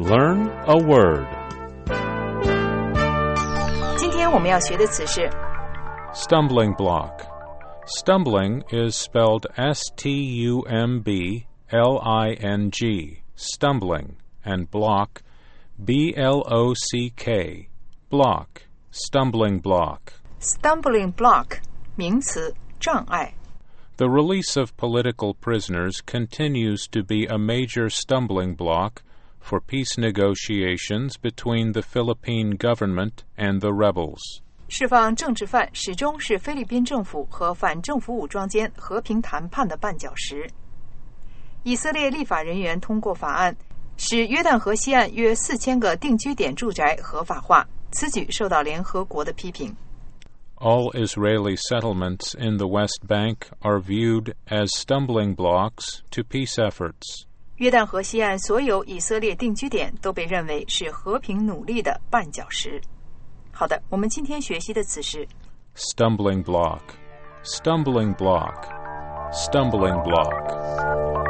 Learn a word. 今天我们要学的词是 Stumbling block. Stumbling is spelled S-T-U-M-B-L-I-N-G, stumbling, and block, B-L-O-C-K, block, stumbling block. stumbling block 名词，障碍。 The release of political prisoners continues to be a major stumbling block for peace negotiations between the Philippine government and the rebels. 释放政治犯始终是菲律宾政府和反政府武装间和平谈判的绊脚石。以色列立法人员通过法案，使约旦河西岸约4000个定居点住宅合法化，此举受到联合国的批评。 All Israeli settlements in the West Bank are viewed as stumbling blocks to peace efforts. 约旦河西岸所有以色列定居点都被认为是和平努力的绊脚石。好的，我们今天学习的词是 Stumbling block, stumbling block, stumbling block.